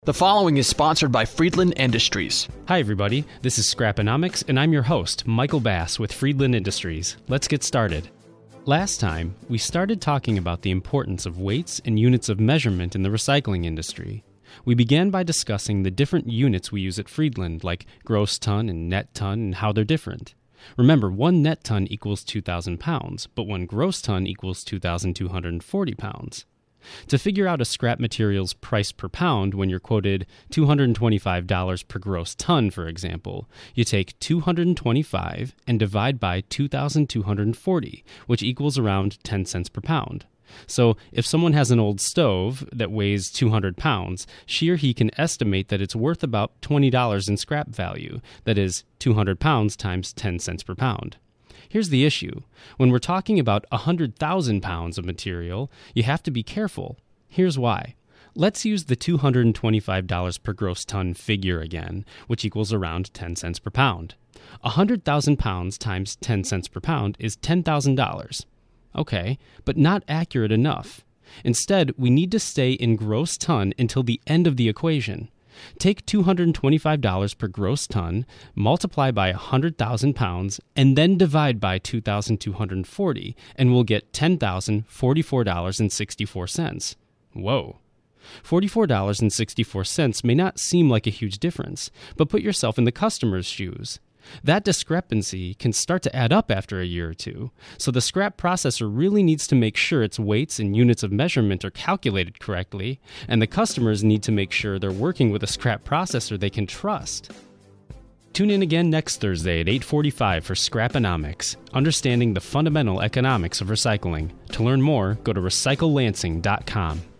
The following is sponsored by Friedland Industries. Hi everybody, this is Scraponomics, and I'm your host, Michael Bass with Friedland Industries. Let's get started. Last time, we started talking about the importance of weights and units of measurement in the recycling industry. We began by discussing the different units we use at Friedland, like gross ton and net ton, and how they're different. Remember, one net ton equals 2,000 pounds, but one gross ton equals 2,240 pounds. To figure out a scrap material's price per pound when you're quoted $225 per gross ton, for example, you take 225 and divide by 2,240, which equals around 10 cents per pound. So if someone has an old stove that weighs 200 pounds, she or he can estimate that it's worth about $20 in scrap value, that is, 200 pounds times 10 cents per pound. Here's the issue. When we're talking about 100,000 pounds of material, you have to be careful. Here's why. Let's use the $225 per gross ton figure again, which equals around 10 cents per pound. 100,000 pounds times 10 cents per pound is $10,000. Okay, but not accurate enough. Instead, we need to stay in gross ton until the end of the equation. Take $225 per gross ton, multiply by 100,000 pounds, and then divide by 2,240, and we'll get $10,044.64. Whoa. $44.64 may not seem like a huge difference, but put yourself in the customer's shoes. That discrepancy can start to add up after a year or two, so the scrap processor really needs to make sure its weights and units of measurement are calculated correctly, and the customers need to make sure they're working with a scrap processor they can trust. Tune in again next Thursday at 8:45 for Scraponomics, understanding the fundamental economics of recycling. To learn more, go to recyclelansing.com.